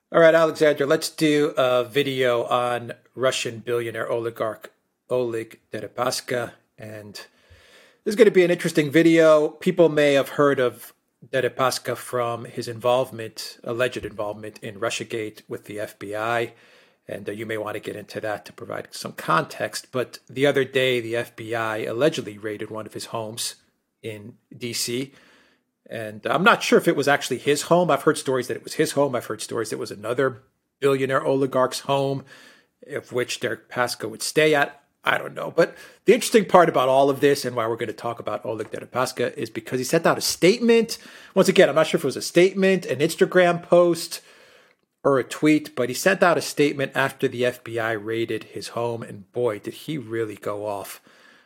All right, Alexander, let's do a video on Russian billionaire oligarch Oleg Deripaska. And this is going to be an interesting video. People may have heard of Deripaska from his alleged involvement in Russiagate with the FBI. And you may want to get into that to provide some context. But the other day, the FBI allegedly raided one of his homes in D.C., and I'm not sure if it was actually his home. I've heard stories that it was his home. I've heard stories that it was another billionaire oligarch's home, of which Deripaska would stay at. I don't know. But the interesting part about all of this and why we're going to talk about Oleg Deripaska is because he sent out a statement. Once again, I'm not sure if it was a statement, an Instagram post, or a tweet, but he sent out a statement after the FBI raided his home. And boy, did he really go off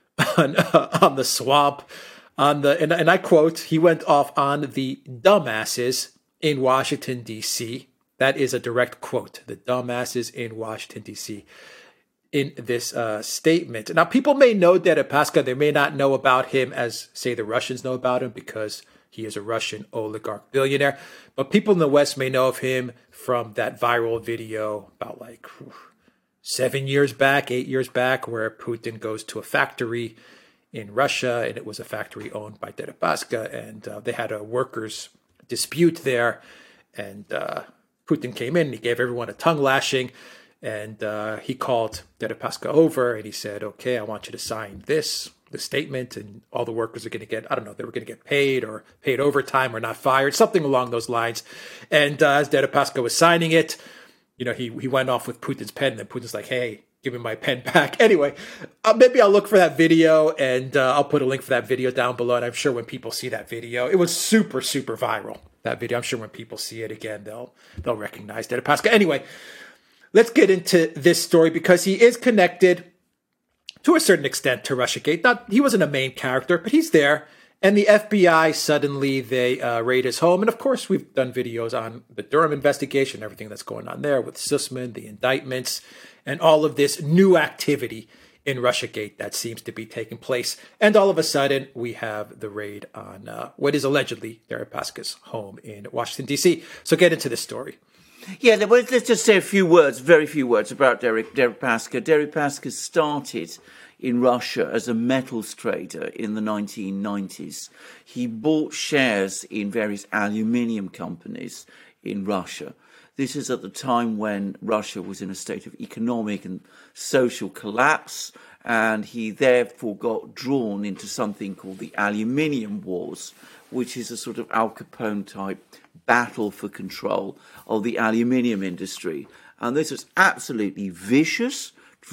on the swamp. And I quote, he went off on the dumbasses in Washington, D.C. That is a direct quote, the dumbasses in Washington, D.C. in this statement. Now, people may know Deripaska. They may not know about him as, say, the Russians know about him because he is a Russian oligarch billionaire. But people in the West may know of him from that viral video about 7 years back, 8 years back, where Putin goes to a factory in Russia, and it was a factory owned by Deripaska, and they had a workers' dispute there, and Putin came in, and he gave everyone a tongue lashing, and he called Deripaska over, and he said, okay, I want you to sign the statement, and all the workers are going to get, I don't know, they were going to get paid or paid overtime or not fired, something along those lines. And as Deripaska was signing it, he went off with Putin's pen, and then Putin's like, hey, give me my pen back. Anyway, maybe I'll look for that video, and I'll put a link for that video down below. And I'm sure when people see that video, it was super, super viral, that video. I'm sure when people see it again, they'll recognize Deripaska. Anyway, let's get into this story because he is connected to a certain extent to Russiagate. He wasn't a main character, but he's there. And the FBI, suddenly, they raid his home. And of course, we've done videos on the Durham investigation, everything that's going on there with Sussman, the indictments, and all of this new activity in Russiagate that seems to be taking place. And all of a sudden, we have the raid on what is allegedly Deripaska's home in Washington, D.C. So get into this story. Yeah, let's just say very few words about Deripaska. Deripaska started in Russia as a metals trader in the 1990s. He bought shares in various aluminium companies in Russia. This is at the time when Russia was in a state of economic and social collapse, and he therefore got drawn into something called the Aluminium Wars, which is a sort of Al Capone-type battle for control of the aluminium industry. And this was absolutely vicious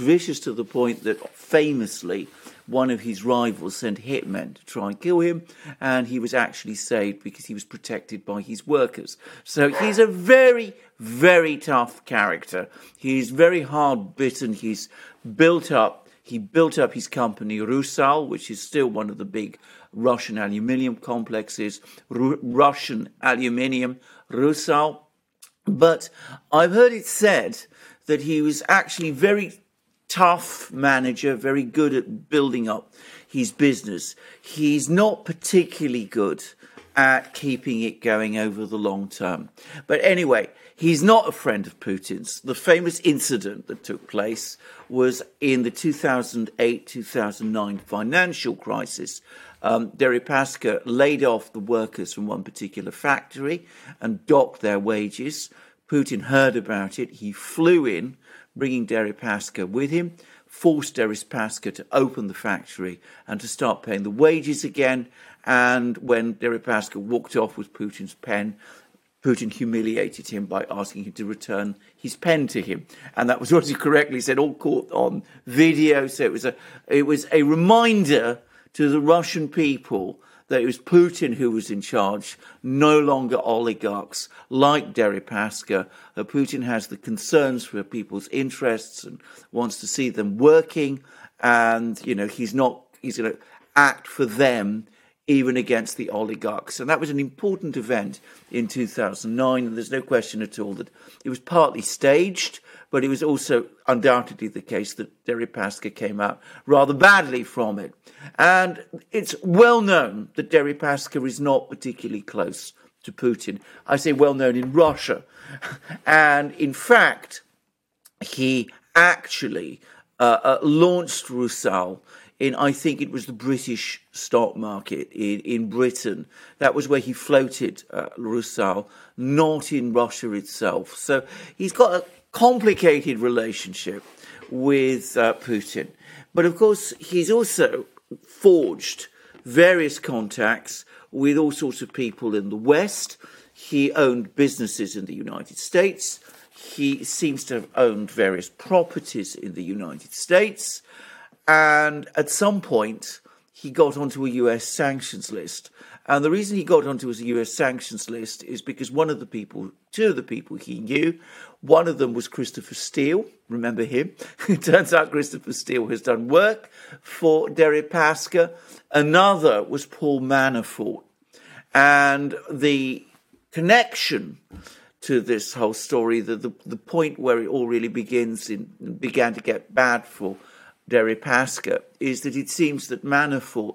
to the point that famously one of his rivals sent hitmen to try and kill him, and he was actually saved because he was protected by his workers. So he's a very, very tough character. He's very hard-bitten. He built up his company Rusal, which is still one of the big Russian aluminium complexes, Russian aluminium, Rusal. But I've heard it said that he was actually very tough manager, very good at building up his business. He's not particularly good at keeping it going over the long term. But anyway, he's not a friend of Putin's. The famous incident that took place was in the 2008-2009 financial crisis. Deripaska laid off the workers from one particular factory and docked their wages. Putin heard about it. He flew in, bringing Deripaska with him, forced Deripaska to open the factory and to start paying the wages again. And when Deripaska walked off with Putin's pen, Putin humiliated him by asking him to return his pen to him. And that was what he correctly said, all caught on video. So it was a reminder to the Russian people that it was Putin who was in charge, no longer oligarchs like Deripaska. Putin has the concerns for people's interests and wants to see them working. And, he's going to act for them even against the oligarchs. And that was an important event in 2009. And there's no question at all that it was partly staged, but it was also undoubtedly the case that Deripaska came out rather badly from it. And it's well known that Deripaska is not particularly close to Putin. I say well-known in Russia. And in fact, he actually launched Rusal in, I think it was the British stock market in Britain. That was where he floated Rusal, not in Russia itself. So he's got a complicated relationship with Putin. But of course, he's also forged various contacts with all sorts of people in the West. He owned businesses in the United States. He seems to have owned various properties in the United States. And at some point, he got onto a US sanctions list. And the reason he got onto a US sanctions list is because two of the people he knew, one of them was Christopher Steele. Remember him? It turns out Christopher Steele has done work for Deripaska. Another was Paul Manafort. And the connection to this whole story, the point where it all really began to get bad for Deripaska, is that it seems that Manafort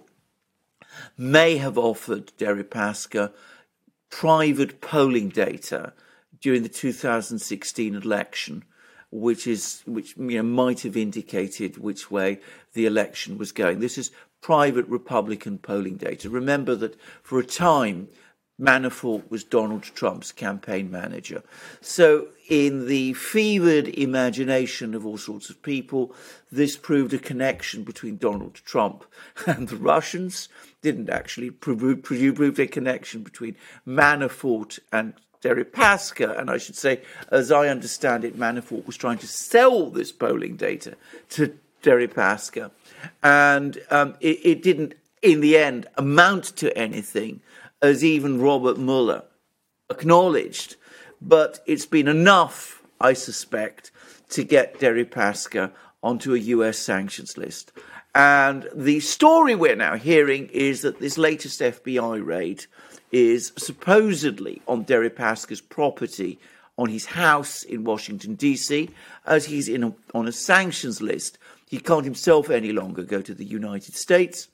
may have offered Deripaska private polling data during the 2016 election, which might have indicated which way the election was going. This is private Republican polling data. Remember that for a time, Manafort was Donald Trump's campaign manager. So in the fevered imagination of all sorts of people, this proved a connection between Donald Trump and the Russians. Didn't actually prove a connection between Manafort and Deripaska. And I should say, as I understand it, Manafort was trying to sell this polling data to Deripaska. And it didn't, in the end, amount to anything, as even Robert Mueller acknowledged. But it's been enough, I suspect, to get Deripaska onto a US sanctions list. And the story we're now hearing is that this latest FBI raid is supposedly on Deripaska's property, on his house in Washington, D.C., as he's on a sanctions list. He can't himself any longer go to the United States.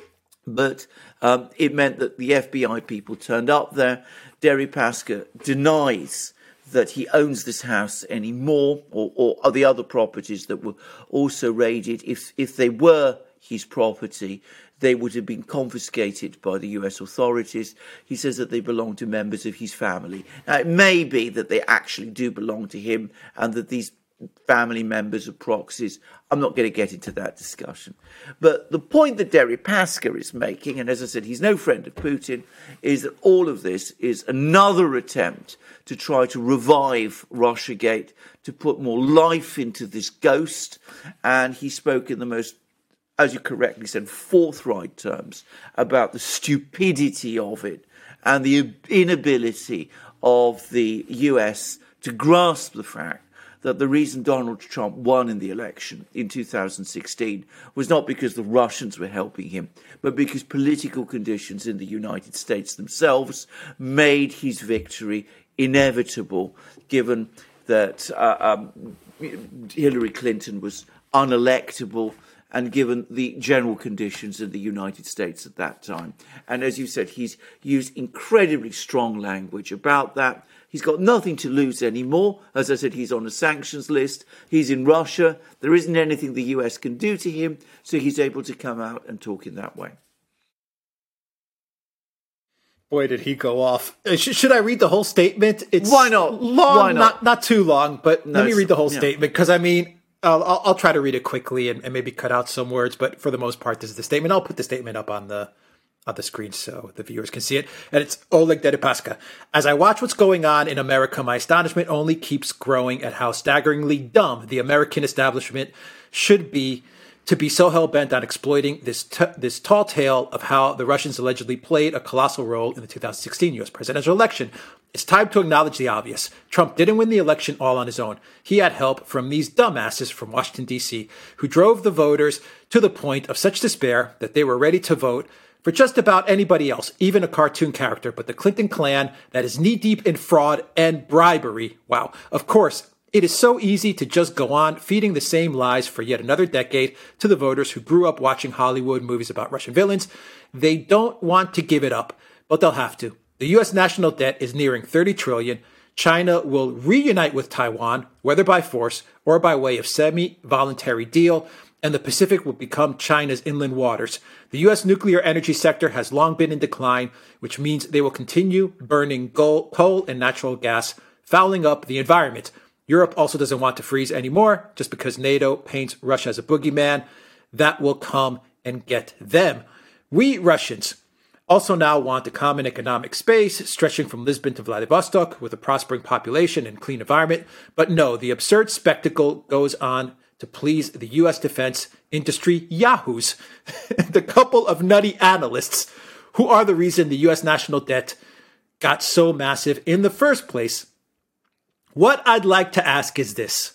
But it meant that the FBI people turned up there. Deripaska denies that he owns this house anymore, or the other properties that were also raided. If they were his property, they would have been confiscated by the US authorities. He says that they belong to members of his family. Now, it may be that they actually do belong to him and that these family members are proxies. I'm not going to get into that discussion. But the point that Deripaska is making, and as I said, he's no friend of Putin, is that all of this is another attempt to try to revive Russiagate, to put more life into this ghost. And he spoke in the most, as you correctly said, forthright terms about the stupidity of it and the inability of the US to grasp the fact that the reason Donald Trump won in the election in 2016 was not because the Russians were helping him, but because political conditions in the United States themselves made his victory inevitable, given that Hillary Clinton was unelectable and given the general conditions in the United States at that time. And as you said, he's used incredibly strong language about that. He's got nothing to lose anymore. As I said, he's on a sanctions list. He's in Russia. There isn't anything the US can do to him, so he's able to come out and talk in that way. Boy, did he go off. Should I read the whole statement? It's Why not? Long, Why not? Not too long, but No, let me read the whole yeah. statement, because I mean, I'll try to read it quickly and maybe cut out some words, but for the most part, this is the statement. I'll put the statement up on the screen so the viewers can see it. And it's Oleg Deripaska. As I watch what's going on in America, my astonishment only keeps growing at how staggeringly dumb the American establishment should be to be so hell-bent on exploiting this tall tale of how the Russians allegedly played a colossal role in the 2016 U.S. presidential election. It's time to acknowledge the obvious. Trump didn't win the election all on his own. He had help from these dumbasses from Washington, D.C., who drove the voters to the point of such despair that they were ready to vote for just about anybody else, even a cartoon character, but the Clinton clan that is knee-deep in fraud and bribery. Wow. Of course, it is so easy to just go on feeding the same lies for yet another decade to the voters who grew up watching Hollywood movies about Russian villains. They don't want to give it up, but they'll have to. The U.S. national debt is nearing 30 trillion. China will reunite with Taiwan, whether by force or by way of semi-voluntary deal, and the Pacific will become China's inland waters. The U.S. nuclear energy sector has long been in decline, which means they will continue burning coal and natural gas, fouling up the environment. Europe also doesn't want to freeze anymore, just because NATO paints Russia as a boogeyman. That will come and get them. We Russians also now want a common economic space stretching from Lisbon to Vladivostok with a prospering population and clean environment. But no, the absurd spectacle goes on to please the U.S. defense industry yahoos, the couple of nutty analysts who are the reason the U.S. national debt got so massive in the first place. What I'd like to ask is this.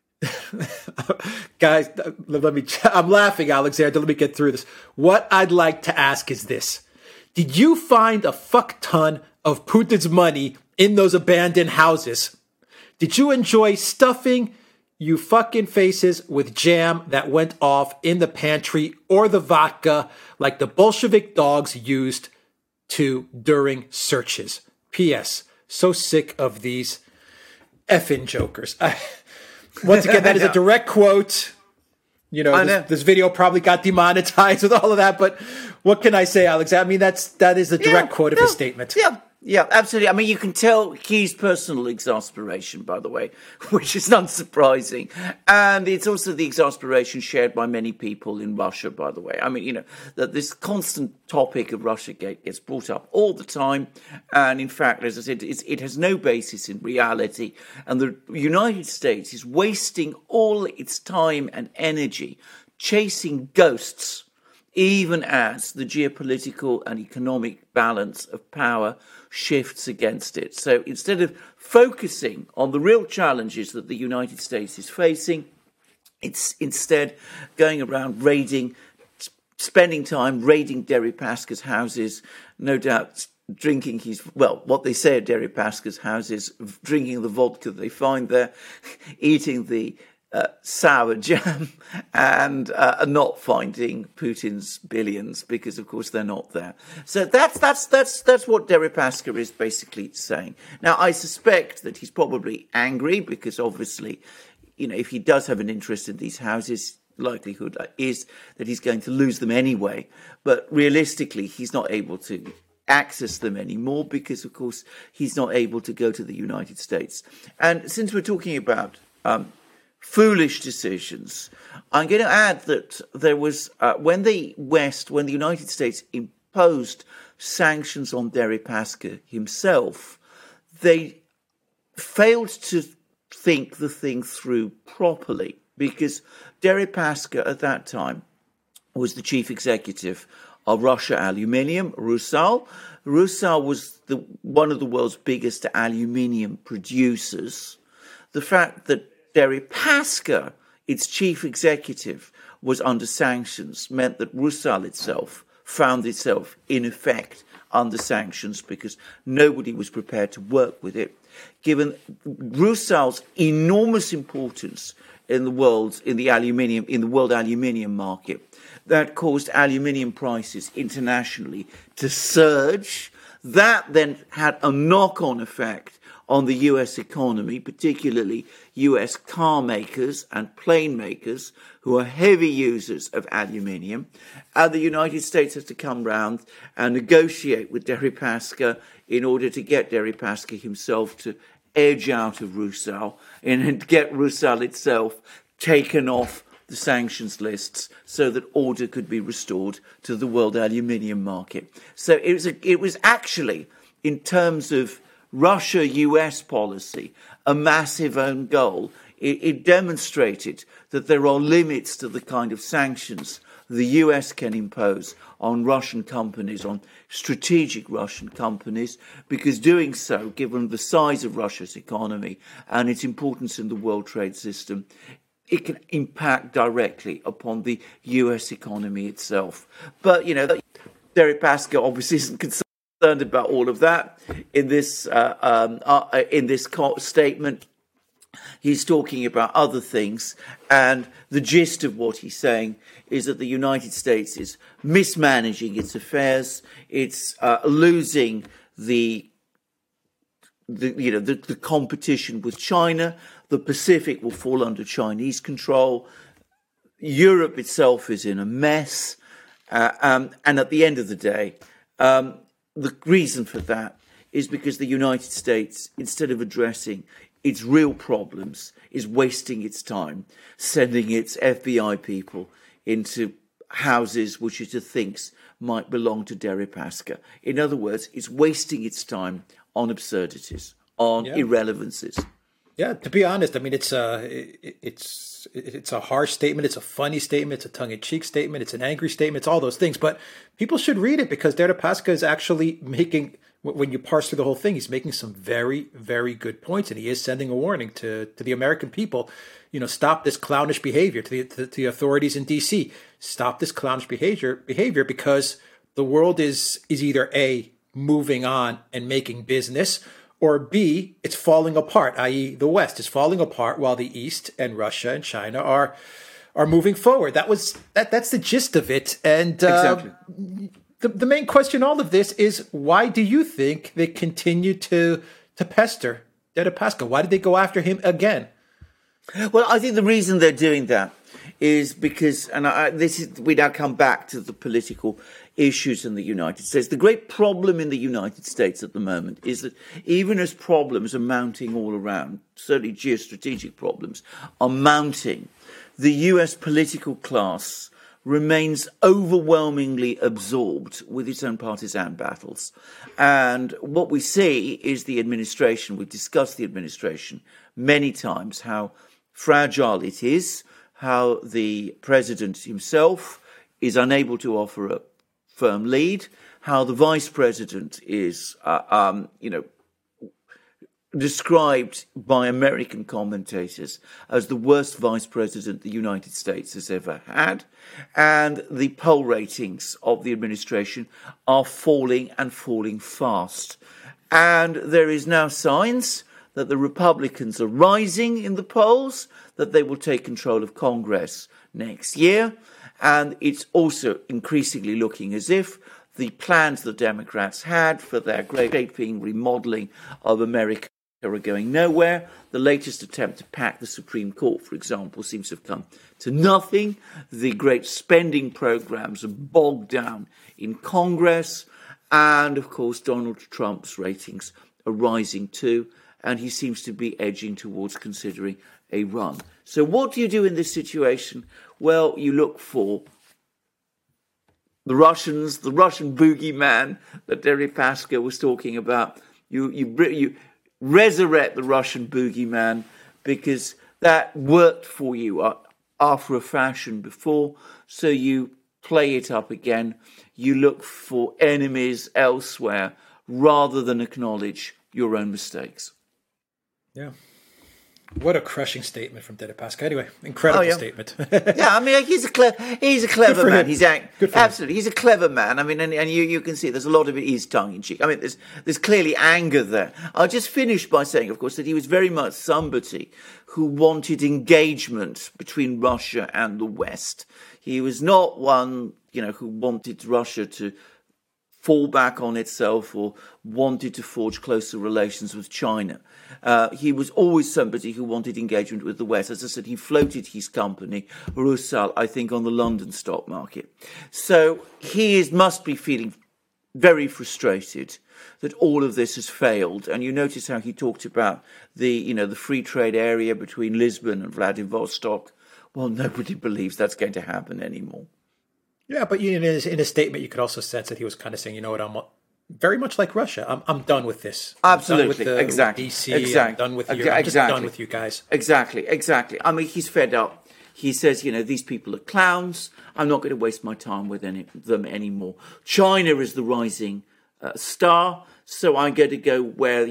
Guys, I'm laughing, Alexander. Let me get through this. What I'd like to ask is this. Did you find a fuck ton of Putin's money in those abandoned houses? Did you enjoy stuffing you fucking faces with jam that went off in the pantry or the vodka like the Bolshevik dogs used to during searches? P.S. So sick of these effing jokers. Once again, that is a direct quote. You know, this video probably got demonetized with all of that, but what can I say, Alex? I mean, that is a direct quote of his statement. Yeah, absolutely. I mean, you can tell his personal exasperation, by the way, which is unsurprising. And it's also the exasperation shared by many people in Russia, by the way. I mean, you know, that this constant topic of Russiagate gets brought up all the time. And in fact, as I said, it has no basis in reality. And the United States is wasting all its time and energy chasing ghosts, even as the geopolitical and economic balance of power shifts against it. So instead of focusing on the real challenges that the United States is facing, it's instead going around spending time raiding Deripaska's houses, no doubt drinking what they say at Deripaska's houses, drinking the vodka they find there, eating the sour jam, and not finding Putin's billions because, of course, they're not there. So that's what Deripaska is basically saying. Now, I suspect that he's probably angry because, obviously, you know, if he does have an interest in these houses, likelihood is that he's going to lose them anyway. But realistically, he's not able to access them anymore because, of course, he's not able to go to the United States. And since we're talking about foolish decisions, I'm going to add that there was, when the United States imposed sanctions on Deripaska himself, they failed to think the thing through properly, because Deripaska at that time was the chief executive of Russia Aluminium, Rusal. Rusal was one of the world's biggest aluminium producers. The fact that Deripaska, its chief executive, was under sanctions meant that Rusal itself found itself, in effect, under sanctions because nobody was prepared to work with it. Given Rusal's enormous importance in the world aluminium market, that caused aluminium prices internationally to surge. That then had a knock-on effect on the US economy, particularly US car makers and plane makers, who are heavy users of aluminium. And the United States has to come round and negotiate with Deripaska in order to get Deripaska himself to edge out of Rusal and get Rusal itself taken off the sanctions lists so that order could be restored to the world aluminium market. So it was actually, in terms of Russia-US policy, a massive own goal. It demonstrated that there are limits to the kind of sanctions the US can impose on Russian companies, on strategic Russian companies, because doing so, given the size of Russia's economy and its importance in the world trade system, it can impact directly upon the US economy itself. But, you know, Deripaska obviously isn't concerned about all of that in this statement. He's talking about other things, and the gist of what he's saying is that the United States is mismanaging its affairs. It's losing the competition with China. The Pacific will fall under Chinese control. Europe itself is in a mess. And at the end of the day, the reason for that is because the United States, instead of addressing its real problems, is wasting its time sending its FBI people into houses which it thinks might belong to Deripaska. In other words, it's wasting its time on absurdities, on irrelevancies. Yeah, to be honest, I mean, it's a harsh statement. It's a funny statement. It's a tongue-in-cheek statement. It's an angry statement. It's all those things. But people should read it because Deripaska is actually making, when you parse through the whole thing, he's making some very, very good points. And he is sending a warning to the American people. Stop this clownish behavior, to the authorities in D.C. Stop this clownish behavior because the world is either A, moving on and making business, or B, it's falling apart, i.e. the West is falling apart while the East and Russia and China are moving forward. That's the gist of it. And exactly. The main question in all of this is, why do you think they continue to pester Deripaska? Why did they go after him again? Well, I think the reason they're doing that is because, we now come back to the political issues in the United States. The great problem in the United States at the moment is that even as problems are mounting all around, certainly geostrategic problems are mounting, the US political class remains overwhelmingly absorbed with its own partisan battles. And what we see is the administration, we've discussed the administration many times, how fragile it is, how the president himself is unable to offer a firm lead, how the vice president is, described by American commentators as the worst vice president the United States has ever had, and the poll ratings of the administration are falling and falling fast. And there is now signs that the Republicans are rising in the polls, that they will take control of Congress next year, and it's also increasingly looking as if the plans the Democrats had for their shaping, remodeling of America are going nowhere. The latest attempt to pack the Supreme Court, for example, seems to have come to nothing. The great spending programs are bogged down in Congress. And, of course, Donald Trump's ratings are rising too, and he seems to be edging towards considering a run. So what do you do in this situation? Well, you look for the Russians, the Russian boogeyman that Deripaska was talking about. You resurrect the Russian boogeyman because that worked for you after a fashion before, so you play it up again. You look for enemies elsewhere rather than acknowledge your own mistakes. Yeah. What a crushing statement from Deripaska. Anyway, incredible statement. Yeah, I mean, he's a clever man. He's absolutely, he's a clever man. I mean, and you can see there's a lot of it is tongue in cheek. I mean, there's clearly anger there. I'll just finish by saying, of course, that he was very much somebody who wanted engagement between Russia and the West. He was not one, who wanted Russia to fall back on itself or wanted to forge closer relations with China. He was always somebody who wanted engagement with the West. As I said, he floated his company, Rusal, I think, on the London stock market. So he must be feeling very frustrated that all of this has failed. And you notice how he talked about the free trade area between Lisbon and Vladivostok. Well, nobody believes that's going to happen anymore. Yeah, but in his statement, you could also sense that he was kind of saying, I'm very much like Russia. I'm done with this. Absolutely, exactly. With DC, exactly. I'm done with you. I'm just done with you guys. Exactly. I mean, he's fed up. He says, these people are clowns. I'm not going to waste my time with them anymore. China is the rising star, so I'm going to go where,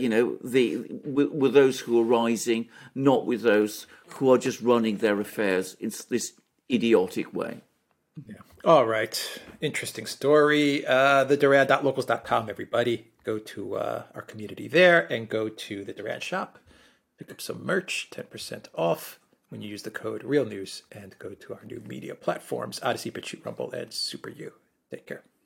with those who are rising, not with those who are just running their affairs in this idiotic way. Yeah. All right. Interesting story. The Duran.locals.com, everybody. Go to our community there and go to the Duran shop. Pick up some merch, 10% off when you use the code REALNEWS, and go to our new media platforms, Odyssey, BitChute, Rumble, and Super U. Take care.